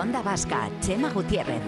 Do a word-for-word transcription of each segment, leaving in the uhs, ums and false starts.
Onda Vasca, Chema Gutiérrez.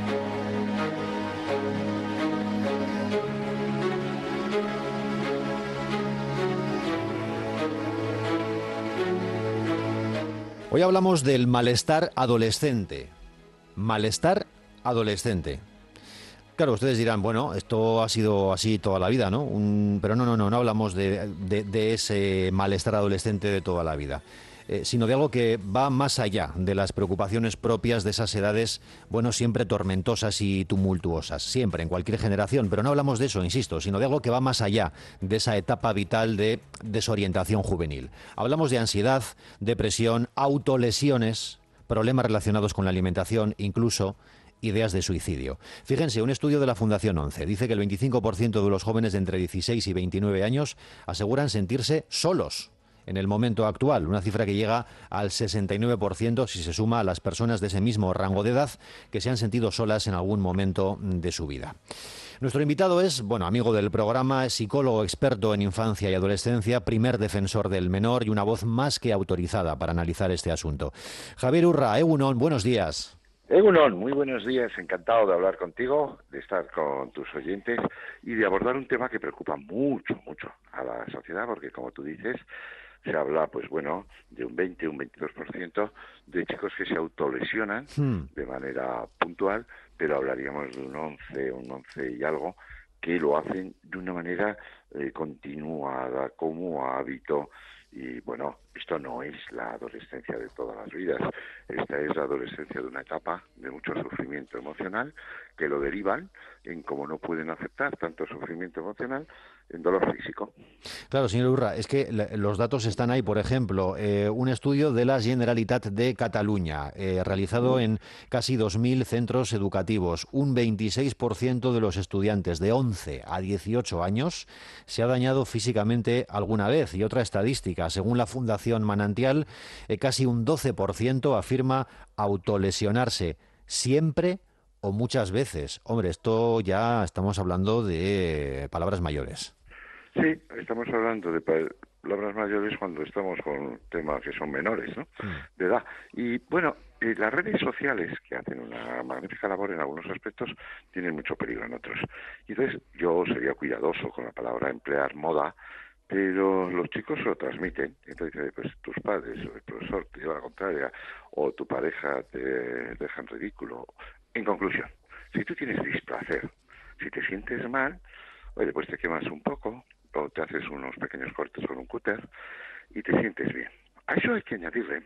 Hoy hablamos del malestar adolescente. Malestar adolescente. Claro, ustedes dirán, bueno, esto ha sido así toda la vida, ¿no? Un, pero no, no, no, no hablamos de, de, de ese malestar adolescente de toda la vida, eh, sino de algo que va más allá de las preocupaciones propias de esas edades, bueno, siempre tormentosas y tumultuosas, siempre, en cualquier generación, pero no hablamos de eso, insisto, sino de algo que va más allá de esa etapa vital de desorientación juvenil. Hablamos de ansiedad, depresión, autolesiones, problemas relacionados con la alimentación, incluso ideas de suicidio. Fíjense, un estudio de la Fundación once dice que el veinticinco por ciento de los jóvenes de entre dieciséis y veintinueve años aseguran sentirse solos en el momento actual, una cifra que llega al sesenta y nueve por ciento si se suma a las personas de ese mismo rango de edad que se han sentido solas en algún momento de su vida. Nuestro invitado es, bueno, amigo del programa, es psicólogo experto en infancia y adolescencia, primer defensor del menor y una voz más que autorizada para analizar este asunto. Javier Urra, Egunon, buenos días. Egunon, muy buenos días, encantado de hablar contigo, de estar con tus oyentes y de abordar un tema que preocupa mucho, mucho a la sociedad, porque como tú dices, se habla, pues bueno, de un veinte, un veintidós por ciento de chicos que se autolesionan hmm. de manera puntual, pero hablaríamos de un once, un once y algo, que lo hacen de una manera eh, continuada, como hábito. Y bueno, esto no es la adolescencia de todas las vidas, esta es la adolescencia de una etapa de mucho sufrimiento emocional que lo derivan en cómo no pueden aceptar tanto sufrimiento emocional en dolor físico. Claro, señor Urra, es que los datos están ahí. Por ejemplo, eh, un estudio de la Generalitat de Cataluña, eh, realizado en casi dos mil centros educativos. Un veintiséis por ciento de los estudiantes de once a dieciocho años se ha dañado físicamente alguna vez. Y otra estadística, según la Fundación Manantial, eh, casi un doce por ciento afirma autolesionarse siempre o muchas veces. Hombre, esto ya estamos hablando de palabras mayores. Sí, estamos hablando de palabras mayores cuando estamos con temas que son menores, ¿no? Mm. De edad. Y bueno, eh, las redes sociales, que hacen una magnífica labor en algunos aspectos, tienen mucho peligro en otros. Y entonces yo sería cuidadoso con la palabra emplear moda, pero los chicos lo transmiten. Entonces, pues tus padres o el profesor te lleva a la contraria, o tu pareja te deja en ridículo. En conclusión, si tú tienes displacer, si te sientes mal, oye, pues te quemas un poco, o te haces unos pequeños cortes con un cúter y te sientes bien. A eso hay que añadirle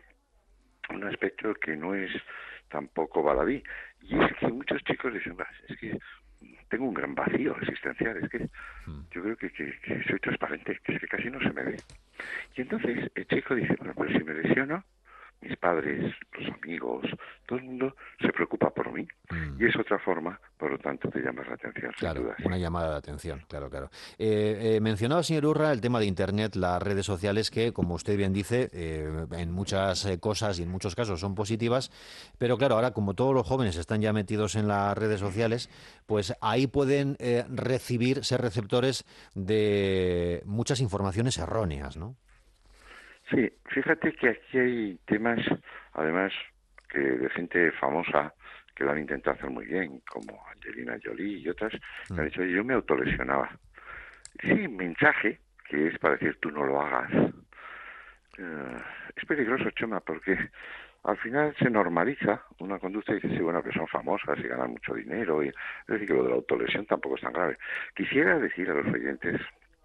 un aspecto que no es tampoco baladí, y es que muchos chicos dicen, es que tengo un gran vacío existencial, es que yo creo que, que, que soy transparente, que es que casi no se me ve. Y entonces el chico dice, bueno, pues si me lesiono, mis padres, los amigos, todo el mundo se preocupa por mí. Mm. Y es otra forma, por lo tanto, te llamas la atención. Claro, sin duda, una sí. llamada de atención, claro, claro. Eh, eh, mencionaba, señor Urra, el tema de Internet, las redes sociales, que, como usted bien dice, eh, en muchas eh, cosas y en muchos casos son positivas, pero claro, ahora como todos los jóvenes están ya metidos en las redes sociales, pues ahí pueden eh, recibir, ser receptores de muchas informaciones erróneas, ¿no? Sí, fíjate que aquí hay temas, además, que de gente famosa que lo han intentado hacer muy bien, como Angelina Jolie y otras, mm. que han dicho, yo me autolesionaba. Sí, mensaje, que es para decir, tú no lo hagas. Uh, es peligroso, Chema, porque al final se normaliza una conducta y dice, sí, bueno, que son famosas y ganan mucho dinero. Y, es decir, que lo de la autolesión tampoco es tan grave. Quisiera decir a los oyentes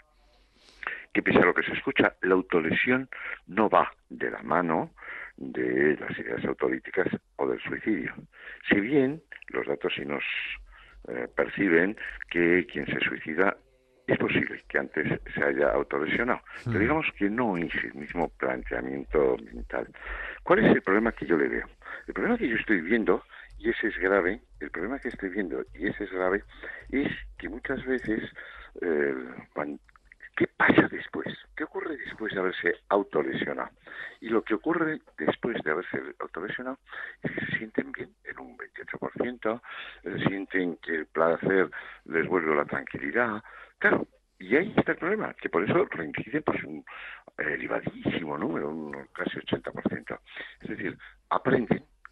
que pese a lo que se escucha, la autolesión no va de la mano de las ideas autolíticas o del suicidio. Si bien los datos sí nos eh, perciben que quien se suicida es posible que antes se haya autolesionado, hmm. pero digamos que no es el mismo planteamiento mental. ¿Cuál es el problema que yo le veo? El problema que yo estoy viendo, y ese es grave, el problema que estoy viendo, y ese es grave, es que muchas veces eh, cuando ¿qué pasa después? ¿Qué ocurre después de haberse autolesionado? Y lo que ocurre después de haberse autolesionado es que se sienten bien en un veintiocho por ciento, eh, sienten que el placer les vuelve la tranquilidad. Claro, y ahí está el problema, que por eso reinciden pues un elevadísimo número, un casi ochenta por ciento. Es decir, aprenden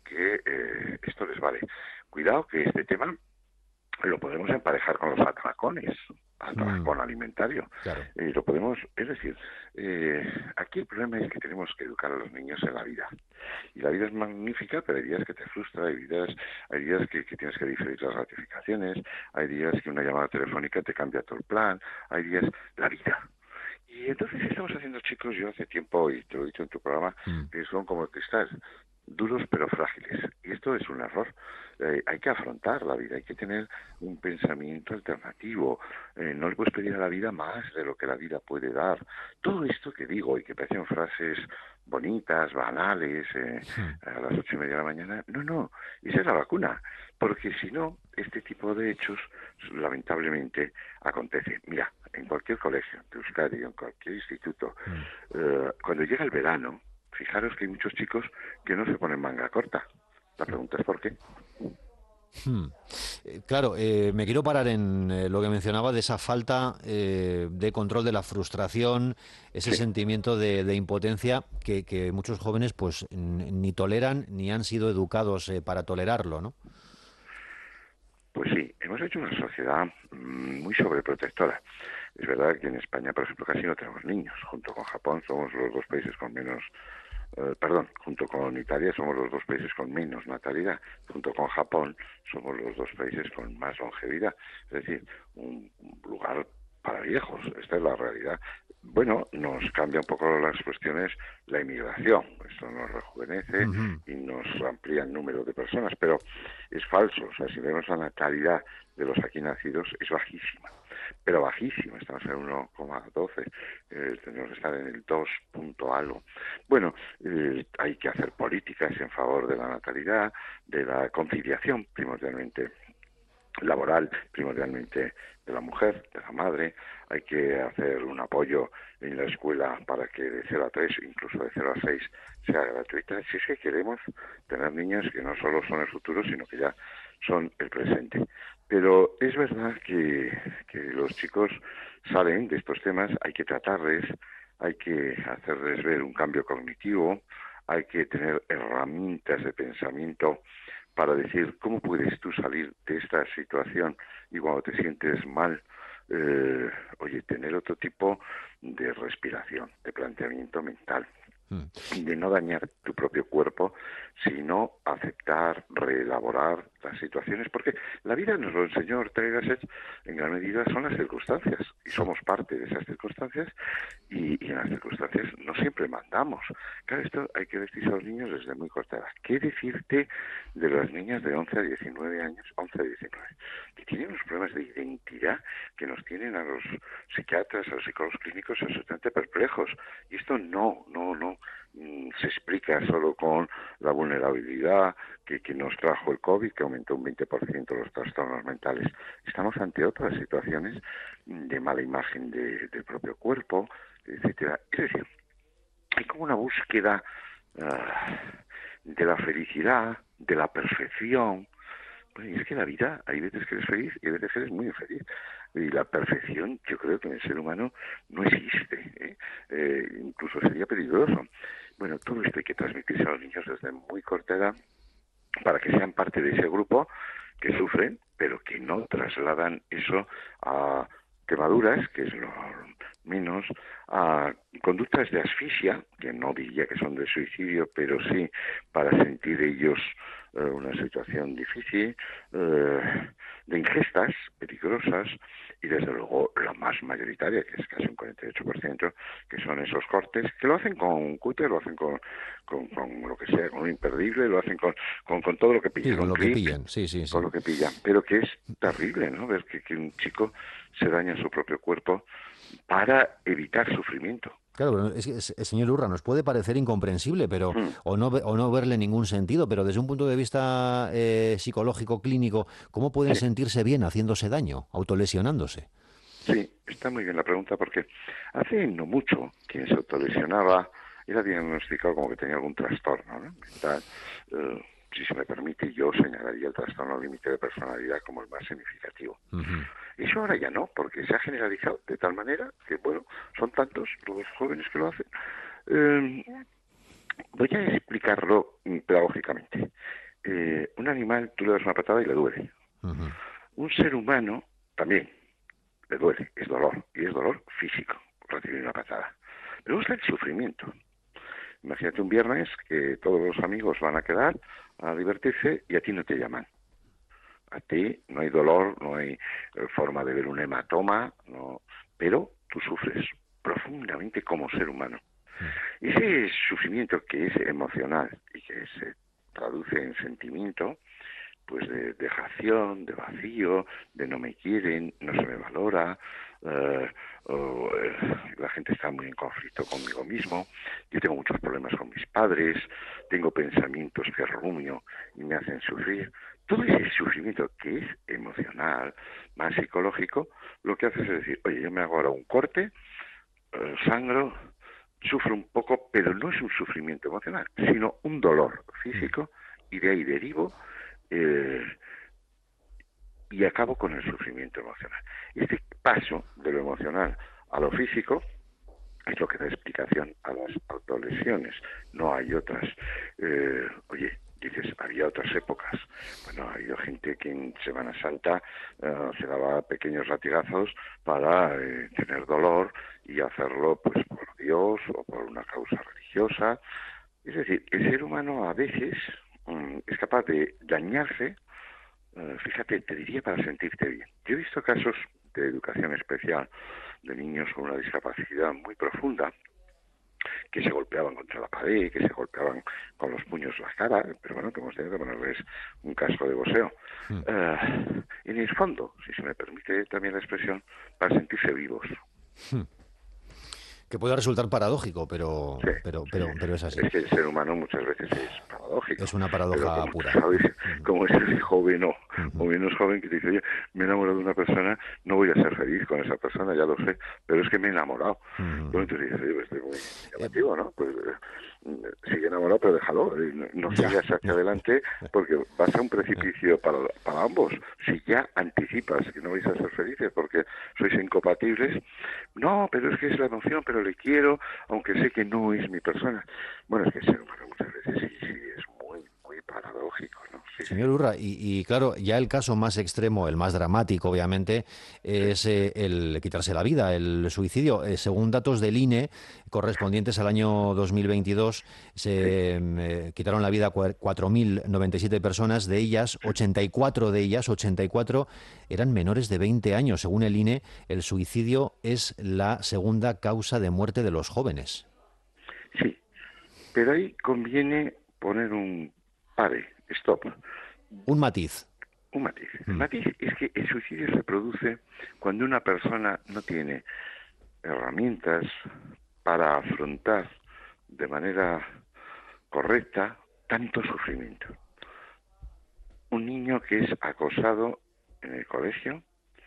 que eh, esto les vale. Cuidado que este tema lo podemos emparejar con los atracones, atracón Mm, alimentario. claro. Eh, lo podemos, es decir, eh, aquí el problema es que tenemos que educar a los niños en la vida. Y la vida es magnífica, pero hay días que te frustra, hay días, hay días que, que tienes que diferir las gratificaciones, hay días que una llamada telefónica te cambia todo el plan, hay días, la vida. Y entonces estamos haciendo, chicos, yo hace tiempo, y te lo he dicho en tu programa, Mm. que son como cristales, duros pero frágiles. Y esto es un error. Eh, hay que afrontar la vida, hay que tener un pensamiento alternativo. Eh, no le puedes pedir a la vida más de lo que la vida puede dar. Todo esto que digo y que parecen frases bonitas, banales, eh, Mm. a las ocho y media de la mañana, no, no, esa es la vacuna. Porque si no, este tipo de hechos lamentablemente acontece. Mira, en cualquier colegio de Euskadi, en cualquier instituto, Mm. eh, cuando llega el verano, fijaros que hay muchos chicos que no se ponen manga corta. La pregunta es por qué. Hmm. Eh, Claro, eh, me quiero parar en eh, lo que mencionaba de esa falta eh, de control de la frustración, ese Sí, sentimiento de, de impotencia que, que muchos jóvenes pues n- ni toleran ni han sido educados eh, para tolerarlo, ¿no? pues sí, hemos hecho una sociedad mm, muy sobreprotectora. Es verdad que en España, por ejemplo, casi no tenemos niños. Junto con Japón somos los dos países con menos, eh, perdón, junto con Italia somos los dos países con menos natalidad. Junto con Japón somos los dos países con más longevidad. Es decir, un, un lugar para viejos. Esta es la realidad. Bueno, nos cambia un poco las cuestiones la inmigración. Esto nos rejuvenece Ujú. y nos amplía el número de personas, pero es falso. O sea, si vemos la natalidad de los aquí nacidos, es bajísima. Pero bajísima, estamos en uno coma doce, eh, tenemos que estar en el dos punto algo. Bueno, eh, hay que hacer políticas en favor de la natalidad, de la conciliación primordialmente laboral, primordialmente de la mujer, de la madre. Hay que hacer un apoyo en la escuela para que de cero a tres, incluso de cero a seis, sea gratuita. Si es que queremos tener niños que no solo son el futuro, sino que ya son el presente. Pero es verdad que, que los chicos salen de estos temas, hay que tratarles, hay que hacerles ver un cambio cognitivo, hay que tener herramientas de pensamiento para decir cómo puedes tú salir de esta situación y cuando te sientes mal, eh, oye, tener otro tipo de respiración, de planteamiento mental, Mm. de no dañar tu propio cuerpo, sino aceptar, reelaborar las situaciones, porque la vida nos lo enseñó Ortega y Gasset, en gran medida son las circunstancias, y Sí. somos parte de esas circunstancias, y, y en las circunstancias no siempre mandamos. Claro, esto hay que vestir a los niños desde muy corta edad. ¿Qué decirte de las niñas de once a diecinueve años, once a diecinueve, que tienen unos problemas de identidad que nos tienen a los psiquiatras, a los psicólogos clínicos absolutamente perplejos? Y esto no, no, no se explica solo con la vulnerabilidad que, que nos trajo el COVID, que aumentó un veinte por ciento los trastornos mentales. Estamos ante otras situaciones de mala imagen de, del propio cuerpo, etcétera. Es decir, hay como una búsqueda uh, de la felicidad, de la perfección. Bueno, y es que la vida, hay veces que eres feliz y hay veces que eres muy infeliz. Y la perfección, yo creo que en el ser humano no existe. ¿eh? Eh, incluso sería peligroso. Bueno, todo esto hay que transmitirse a los niños desde muy corta edad para que sean parte de ese grupo que sufren, pero que no trasladan eso a quemaduras, que es lo menos, a conductas de asfixia, que no diría que son de suicidio, pero sí para sentir ellos eh, una situación difícil, eh, de ingestas peligrosas, y desde luego la más mayoritaria, que es casi un cuarenta y ocho por ciento, que son esos cortes, que lo hacen con cúter, lo hacen con, con, con lo que sea, con un imperdible, lo hacen con, con, con todo lo que Sí, pillan, con un lo que clip, pillan, sí, sí, con sí. lo que pillan, pero que es terrible, ¿no? Ver que, que un chico se daña su propio cuerpo para evitar sufrimiento. Claro, pero es que, es- señor Urra, nos puede parecer incomprensible, pero Hmm, o no ve- o no verle ningún sentido, pero desde un punto de vista eh, psicológico clínico, ¿cómo pueden sí, sentirse bien haciéndose daño, autolesionándose? sí, está muy bien la pregunta porque hace no mucho quien se autolesionaba era diagnosticado como que tenía algún trastorno, ¿no? mental. Eh, si se me permite, yo señalaría el trastorno límite de personalidad como el más significativo. Ujú. Eso ahora ya no, porque se ha generalizado de tal manera que, bueno, son tantos los jóvenes que lo hacen. Eh, voy a explicarlo mm, pedagógicamente. eh, un animal tú le das una patada y le duele. Uh-huh. Un ser humano también le duele, es dolor, y es dolor físico, recibir una patada. Me gusta el sufrimiento. Imagínate un viernes que todos los amigos van a quedar a divertirse y a ti no te llaman. A ti no hay dolor, no hay eh, forma de ver un hematoma, no, pero tú sufres profundamente como ser humano. Y ese sufrimiento que es emocional y que se traduce en sentimiento, pues de dejación, de vacío, de no me quieren, no se me valora, uh, o, eh, la gente está muy en conflicto conmigo mismo, yo tengo muchos problemas con mis padres, tengo pensamientos que rumio y me hacen sufrir. Todo ese sufrimiento que es emocional, más psicológico, lo que hace es decir, oye, yo me hago ahora un corte, uh, sangro, sufro un poco, pero no es un sufrimiento emocional, sino un dolor físico, y de ahí derivo Eh, y acabo con el sufrimiento emocional. Este paso de lo emocional a lo físico es lo que da explicación a las autolesiones. No hay otras. Eh, oye, dices, había otras épocas. Bueno, ha habido gente que en Semana Santa uh, se daba pequeños latigazos para eh, tener dolor y hacerlo pues por Dios o por una causa religiosa. Es decir, el ser humano a veces es capaz de dañarse, uh, fíjate, te diría para sentirte bien. Yo he visto casos de educación especial de niños con una discapacidad muy profunda que se golpeaban contra la pared, que se golpeaban con los puños la cara, pero bueno, que hemos tenido que ponerles un casco de boxeo. Mm. Uh, en el fondo, si se me permite también la expresión, para sentirse vivos. Hmm. Que puede resultar paradójico, pero, sí, pero, pero, sí. pero es así. Es que el ser humano muchas veces es paradójico. Es una paradoja como pura. Sabes, uh-huh. Como es el joven o, uh-huh. o menos joven que te dice, oye, me he enamorado de una persona, no voy a ser feliz con esa persona, ya lo sé, pero es que me he enamorado. Uh-huh. Bueno, entonces dices, oye, estoy muy llamativo, ¿no? Pues eh, sigue enamorado, pero déjalo, no, no sigas hacia ya. adelante, porque vas a un precipicio para, para ambos. Si ya anticipas que no vais a ser felices porque sois incompatibles, no, pero es que es la emoción, pero le quiero, aunque sé que no es mi persona. Bueno, es que el ser humano muchas veces sí, sí, es muy, muy paradójico, ¿no? Sí, Señor sí. Urra, y, y claro, ya el caso más extremo, el más dramático, obviamente, es eh, el quitarse la vida, el suicidio. Eh, según datos del I N E, correspondientes al año dos mil veintidós, se sí. eh, quitaron la vida cuatro mil noventa y siete personas, de ellas, ochenta y cuatro de ellas, ochenta y cuatro eran menores de veinte años. Según el I N E, el suicidio es la segunda causa de muerte de los jóvenes. Sí, pero ahí conviene poner un pare, stop. Un matiz. Un matiz. El mm. matiz es que el suicidio se produce cuando una persona no tiene herramientas para afrontar de manera correcta tanto sufrimiento. Un niño que es acosado en el colegio,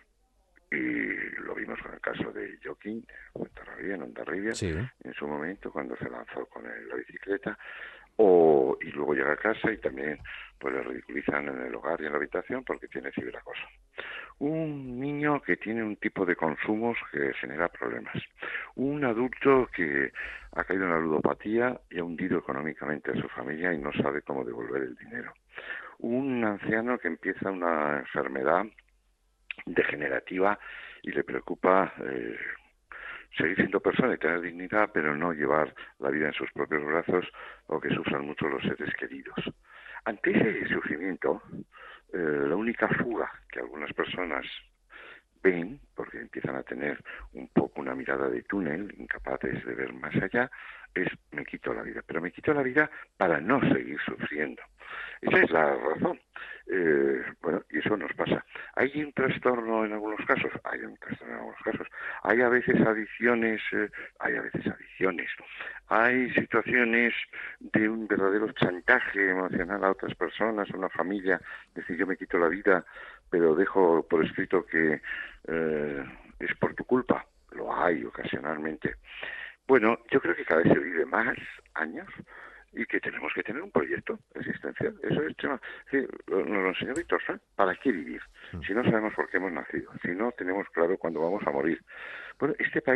y lo vimos con el caso de Joaquín en Hondarribia, sí. en su momento cuando se lanzó con el, la bicicleta, o y luego llega a casa y también pues le ridiculizan en el hogar y en la habitación porque tiene ciberacoso. Un niño que tiene un tipo de consumos que genera problemas. Un adulto que ha caído en la ludopatía y ha hundido económicamente a su familia y no sabe cómo devolver el dinero. Un anciano que empieza una enfermedad degenerativa y le preocupa eh, seguir siendo persona y tener dignidad, pero no llevar la vida en sus propios brazos o que sufran mucho los seres queridos. Ante ese sufrimiento, eh, la única fuga que algunas personas ven, porque empiezan a tener un poco una mirada de túnel, incapaces de ver más allá, es me quito la vida, pero me quito la vida para no seguir sufriendo. Esa es la razón. Eh, bueno, y eso nos pasa. ¿Hay un trastorno en algunos casos? Hay un trastorno en algunos casos. Hay a veces adicciones, eh, hay a veces adicciones. Hay situaciones de un verdadero chantaje emocional a otras personas, a una familia, decir yo me quito la vida, pero dejo por escrito que eh, es por tu culpa. Lo hay ocasionalmente. Bueno, yo creo que cada vez se vive más años y que tenemos que tener un proyecto existencial. Eso es, sí, nos lo enseñó Víctor Frank. ¿Para qué vivir? Si no sabemos por qué hemos nacido, si no tenemos claro cuándo vamos a morir. Bueno, este país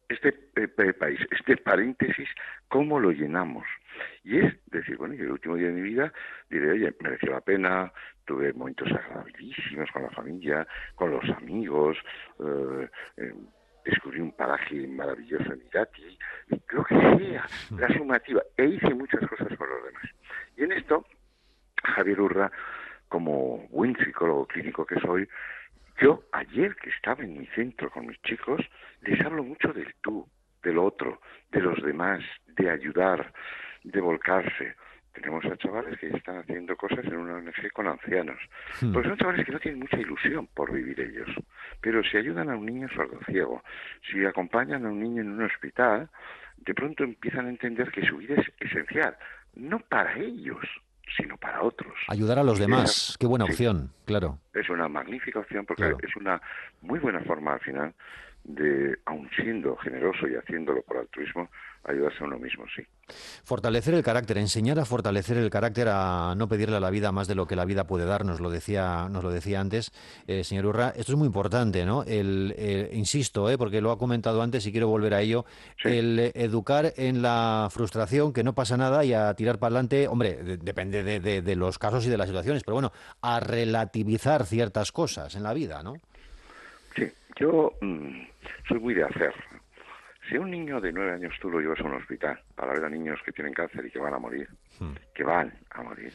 este eh, país, este paréntesis, ¿cómo lo llenamos? Y es decir, bueno, yo el último día de mi vida diré, oye, mereció la pena, tuve momentos agradabilísimos con la familia, con los amigos, eh, eh, descubrí un paraje maravilloso en Irati, y creo que sea la sumativa, e hice muchas cosas por los demás. Y en esto, Javier Urra, como buen psicólogo clínico que soy, yo ayer que estaba en mi centro con mis chicos, les hablo mucho del tú, del otro, de los demás, de ayudar, de volcarse. Tenemos a chavales que están haciendo cosas en una O N G con ancianos. Hmm. Pues son chavales que no tienen mucha ilusión por vivir ellos. Pero si ayudan a un niño sordociego, si acompañan a un niño en un hospital, de pronto empiezan a entender que su vida es esencial, no para ellos, sino para otros. Ayudar a los Y demás, esa, qué buena sí, opción, claro. es una magnífica opción porque Claro. es una muy buena forma al final de, aun siendo generoso y haciéndolo por altruismo, ayudarse a uno mismo, sí. Fortalecer el carácter, enseñar a fortalecer el carácter, a no pedirle a la vida más de lo que la vida puede dar, nos lo decía, nos lo decía antes, eh, señor Urra. Esto es muy importante, ¿no? El, el- insisto, eh, porque lo ha comentado antes y quiero volver a ello, Sí, el eh, educar en la frustración, que no pasa nada y a tirar para adelante, hombre, de- depende de, de- de los casos y de las situaciones, pero bueno, a relativizar ciertas cosas en la vida, ¿no? sí. Yo mm, soy muy de hacer. Si a un niño de nueve años tú lo llevas a un hospital para ver a niños que tienen cáncer y que van a morir, Hmm. que van a morir,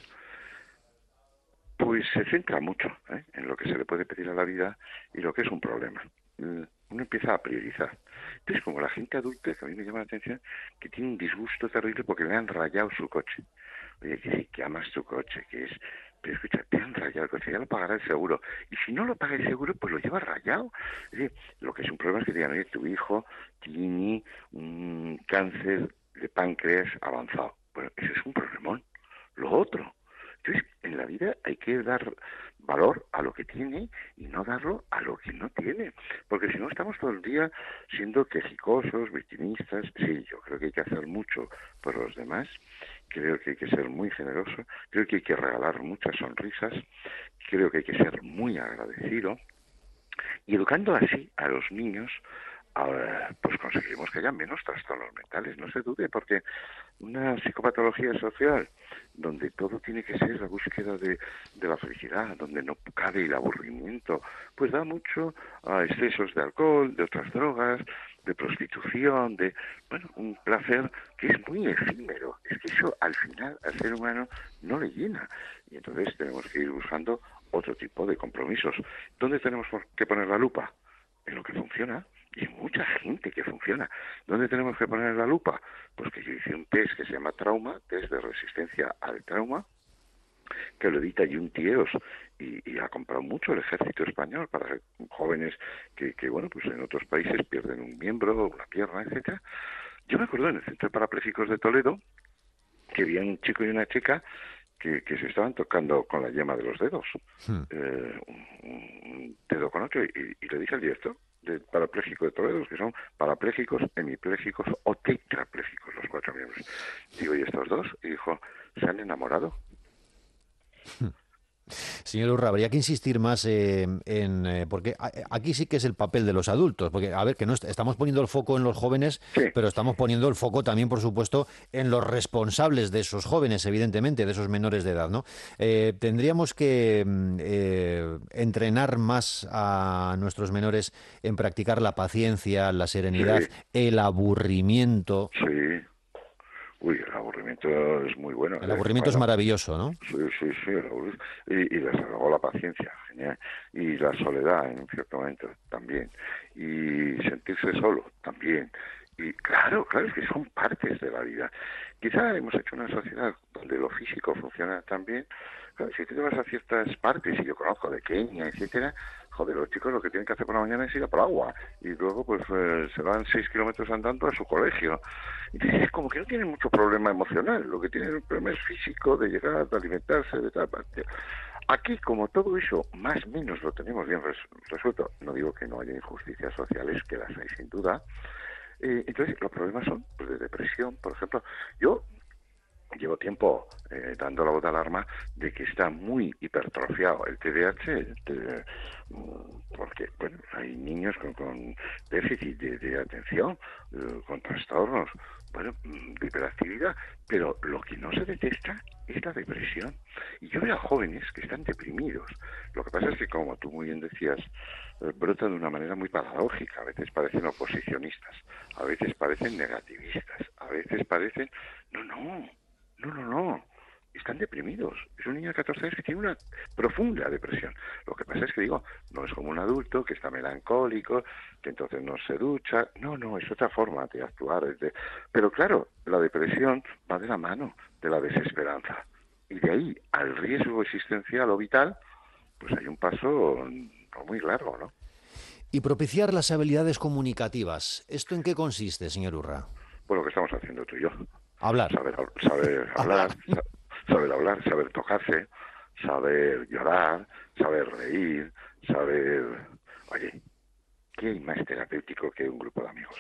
pues se centra mucho, ¿eh?, en lo que se le puede pedir a la vida y lo que es un problema. Mm, Uno empieza a priorizar. Entonces, como la gente adulta, que a mí me llama la atención, que tiene un disgusto terrible porque le han rayado su coche. Oye, que sí, que amas tu coche, que es... Pero escucha, te han rayado el coche, ya lo pagará el seguro. Y si no lo paga el seguro, pues lo lleva rayado. Es decir, lo que es un problema es que digan, oye, tu hijo tiene un cáncer de páncreas avanzado. Bueno, eso es un problemón. Lo otro... Entonces, en la vida hay que dar valor a lo que tiene y no darlo a lo que no tiene. Porque si no, estamos todo el día siendo quejicosos, victimistas. Sí, yo creo que hay que hacer mucho por los demás. Creo que hay que ser muy generoso. Creo que hay que regalar muchas sonrisas. Creo que hay que ser muy agradecido. Y educando así a los niños, ahora, pues conseguiremos que haya menos trastornos mentales, no se dude, porque una psicopatología social donde todo tiene que ser la búsqueda de, de la felicidad, donde no cabe el aburrimiento, pues da mucho a excesos de alcohol, de otras drogas, de prostitución, de, bueno, un placer que es muy efímero. Es que eso al final al ser humano no le llena. Y entonces tenemos que ir buscando otro tipo de compromisos. ¿Dónde tenemos que poner la lupa? En lo que funciona. Y hay mucha gente que funciona. ¿Dónde tenemos que poner la lupa? Pues que yo hice un test que se llama Trauma, test de resistencia al trauma, que lo edita Juntiers y, y ha comprado mucho el ejército español para jóvenes que, que, bueno, pues en otros países pierden un miembro, una pierna, etcétera. Yo me acuerdo en el Centro de Parapléjicos de Toledo que había un chico y una chica que, que se estaban tocando con la yema de los dedos, Hmm. eh, un, un dedo con otro, y, y le dije al director del parapléjico de Toledo, que son parapléjicos, hemipléjicos o tetrapléjicos, los cuatro miembros. Digo, ¿y estos dos? Y dijo, ¿se han enamorado? Señor Urra, habría que insistir más eh, en... eh, porque a- aquí sí que es el papel de los adultos, porque, a ver, que no est- estamos poniendo el foco en los jóvenes, Sí, pero estamos poniendo el foco también, por supuesto, en los responsables de esos jóvenes, evidentemente, de esos menores de edad, ¿no? Eh, tendríamos que mm, eh, entrenar más a nuestros menores en practicar la paciencia, la serenidad, sí, el aburrimiento. sí. Uy, el aburrimiento es muy bueno de El vez en aburrimiento es cuando. maravilloso, ¿no? Sí, sí, sí, el aburrimiento. Y, y desde luego la paciencia, genial. Y la soledad en un cierto momento también. Y sentirse solo también. Y claro, claro, es que son partes de la vida. Quizá hemos hecho una sociedad donde lo físico funciona tan bien. Claro, si tú te vas a ciertas partes, y yo conozco de Kenia, etcétera, joder, los chicos lo que tienen que hacer por la mañana es ir a por agua. Y luego, pues, eh, se van seis kilómetros andando a su colegio. Entonces, es como que no tienen mucho problema emocional. Lo que tienen un problema es físico, de llegar, de alimentarse, de tal parte. Aquí, como todo eso, más o menos lo tenemos bien res- resuelto, no digo que no haya injusticias sociales, que las hay sin duda. Eh, entonces, los problemas son pues, de depresión, por ejemplo. Yo llevo tiempo eh, dando la voz de alarma de que está muy hipertrofiado el T D A H, el T- porque bueno, hay niños con, con déficit de, de atención, eh, con trastornos, bueno, de hiperactividad, pero lo que no se detecta es la depresión. Y yo veo a jóvenes que están deprimidos. Lo que pasa es que, como tú muy bien decías, eh, brota de una manera muy paradójica. A veces parecen oposicionistas, a veces parecen negativistas, a veces parecen... No, no, no, no, no. Están deprimidos. Es un niño de catorce años que tiene una profunda depresión. Lo que pasa es que, digo, no es como un adulto que está melancólico, que entonces no se ducha. No, no, es otra forma de actuar. Es de... Pero claro, la depresión va de la mano de la desesperanza. Y de ahí al riesgo existencial o vital, pues hay un paso no muy largo, ¿no? Y propiciar las habilidades comunicativas. ¿Esto en qué consiste, señor Urra? Pues lo que estamos haciendo tú y yo. Hablar. Saber, saber hablar, sa- saber hablar, saber tocarse, saber llorar, saber reír, saber... Oye, ¿qué hay más terapéutico que un grupo de amigos?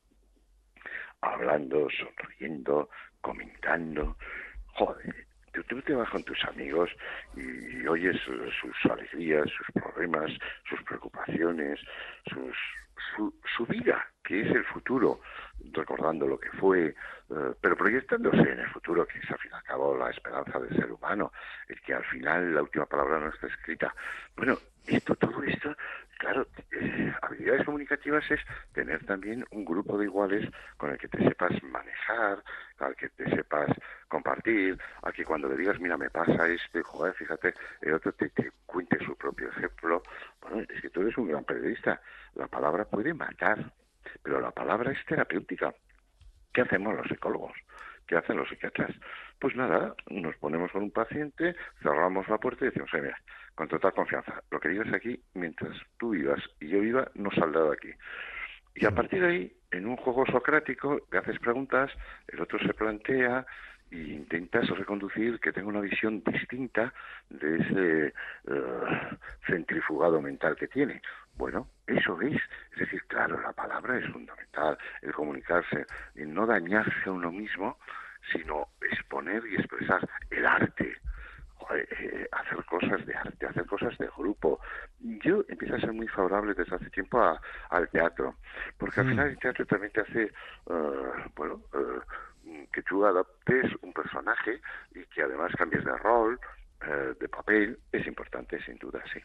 Hablando, sonriendo, comentando. Joder, tú, tú te vas con tus amigos y, y oyes eh, sus alegrías, sus problemas, sus preocupaciones, sus, su, su vida, que es el futuro, recordando lo que fue, eh, pero proyectándose en el futuro, que es al fin y al cabo la esperanza del ser humano, el que al final la última palabra no está escrita. Bueno, esto, todo esto, claro, eh, habilidades comunicativas es tener también un grupo de iguales con el que te sepas manejar, al que te sepas compartir, a que cuando le digas, mira, me pasa esto, y, joder, fíjate, el otro te, te cuente su propio ejemplo. Bueno, es que tú eres un gran periodista. La palabra puede matar, pero la palabra es terapéutica. ¿Qué hacemos los psicólogos? ¿Qué hacen los psiquiatras? Pues nada, nos ponemos con un paciente, cerramos la puerta y decimos, oye, mira, con total confianza, lo que digas aquí, mientras tú vivas y yo viva, no saldrá de aquí. Y a partir de ahí, en un juego socrático, te haces preguntas, el otro se plantea e intentas reconducir que tenga una visión distinta de ese uh, centrifugado mental que tiene. Bueno, eso es. Es decir, claro, la palabra es fundamental, el comunicarse, el no dañarse a uno mismo, sino exponer y expresar el arte. Joder, eh, hacer cosas de arte, hacer cosas de grupo. Yo empiezo a ser muy favorable desde hace tiempo a, al teatro, porque al Mm. final el teatro también te hace, uh, bueno, uh, que tú adaptes un personaje y que además cambies de rol, uh, de papel, es importante, sin duda, sí.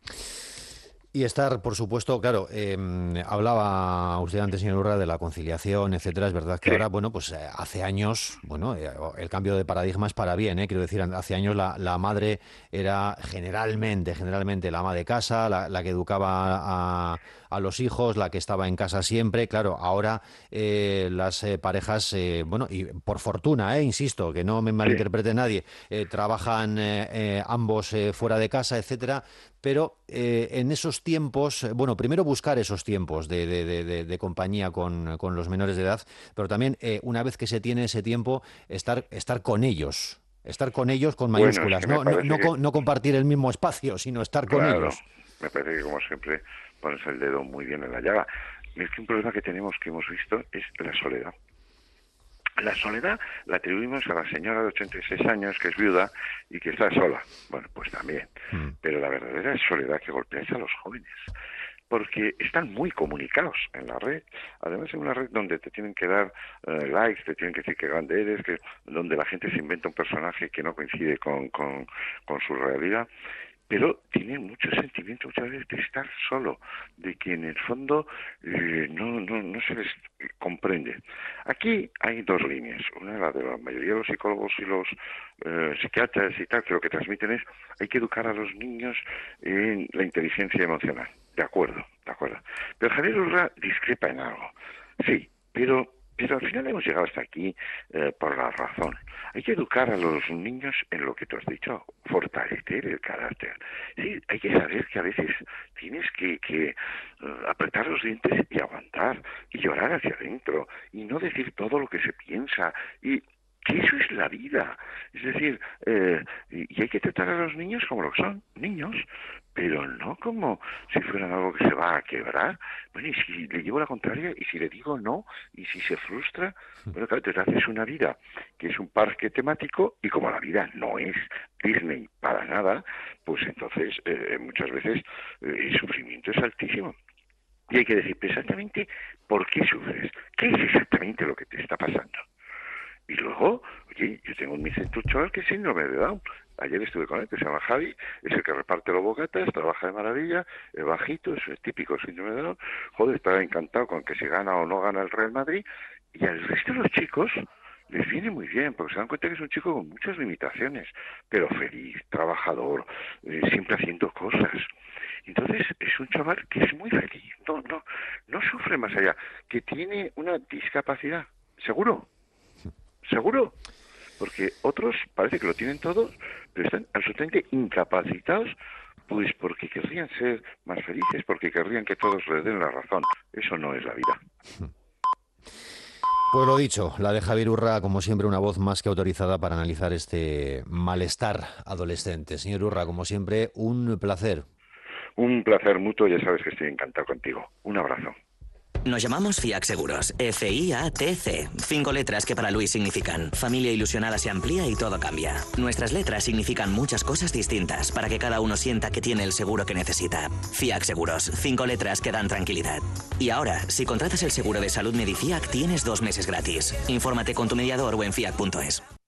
Y estar, por supuesto, claro, eh, hablaba usted antes, señor Urra, de la conciliación, etcétera. Es verdad que Sí, ahora, bueno, pues eh, hace años, bueno, eh, el cambio de paradigma es para bien, ¿eh? Quiero decir, hace años la, la madre era generalmente, generalmente la ama de casa, la, la que educaba a, a los hijos, la que estaba en casa siempre. Claro, ahora eh, las eh, parejas, eh, bueno, y por fortuna, eh, insisto, que no me sí. malinterprete nadie, eh, trabajan eh, eh, ambos eh, fuera de casa, etcétera. Pero eh, en esos tiempos, eh, bueno, primero buscar esos tiempos de, de- de- de- de compañía con, con los menores de edad, pero también eh, una vez que se tiene ese tiempo, estar, estar con ellos, estar con ellos con Bueno, es mayúsculas, que me no, no, parece no, que, co- no compartir el mismo espacio, sino estar con claro, ellos. me parece que como siempre pones el dedo muy bien en la llaga. Es que un problema que tenemos, que hemos visto, es la soledad. La soledad la atribuimos a la señora de ochenta y seis años que es viuda y que está sola. Bueno, pues también. Mm. Pero la verdadera soledad que golpea es a los jóvenes, porque están muy comunicados en la red. Además, en una red donde te tienen que dar uh, likes, te tienen que decir qué grande eres, que, donde la gente se inventa un personaje que no coincide con, con, con su realidad. Pero tienen mucho sentimiento muchas veces de estar solo, de que en el fondo eh, no, no, no se les comprende. Aquí hay dos líneas. Una, la de la mayoría de los psicólogos y los eh, psiquiatras y tal, que lo que transmiten es hay que educar a los niños en la inteligencia emocional. De acuerdo, de acuerdo. Pero Javier Urra discrepa en algo. Sí, pero... Pero al final hemos llegado hasta aquí eh, por la razón. Hay que educar a los niños en lo que tú has dicho, fortalecer el carácter. Sí, hay que saber que a veces tienes que, que uh, apretar los dientes y aguantar, y llorar hacia adentro, y no decir todo lo que se piensa, y que eso es la vida. Es decir, eh, y hay que tratar a los niños como lo que son, niños, pero no como si fueran algo que se va a quebrar. Bueno, y si le llevo la contraria, y si le digo no, y si se frustra, bueno, claro, entonces haces una vida que es un parque temático, y como la vida no es Disney para nada, pues entonces eh, muchas veces eh, el sufrimiento es altísimo. Y hay que decir exactamente por qué sufres, qué es exactamente lo que te está pasando. Y luego, oye, yo tengo en mi centro un chaval que es síndrome de Down. Ayer estuve con él, que se llama Javi, es el que reparte los bocatas, trabaja de maravilla, es bajito, es el típico síndrome de Down. Joder, está encantado con que si gana o no gana el Real Madrid. Y al resto de los chicos les viene muy bien, porque se dan cuenta que es un chico con muchas limitaciones, pero feliz, trabajador, eh, siempre haciendo cosas. Entonces es un chaval que es muy feliz, no, no, no sufre más allá, que tiene una discapacidad, seguro. ¿Seguro? Porque otros parece que lo tienen todos, pero están absolutamente incapacitados, pues porque querrían ser más felices, porque querrían que todos les den la razón. Eso no es la vida. Pues lo dicho, la de Javier Urra, como siempre, una voz más que autorizada para analizar este malestar adolescente. Señor Urra, como siempre, un placer. Un placer mutuo, ya sabes que estoy encantado contigo. Un abrazo. Nos llamamos Fiac Seguros, F I A T C. Cinco letras que para Luis significan familia ilusionada se amplía y todo cambia. Nuestras letras significan muchas cosas distintas para que cada uno sienta que tiene el seguro que necesita. Fiac Seguros, cinco letras que dan tranquilidad. Y ahora, si contratas el seguro de salud Medifiac, tienes dos meses gratis. Infórmate con tu mediador o en fiac punto es.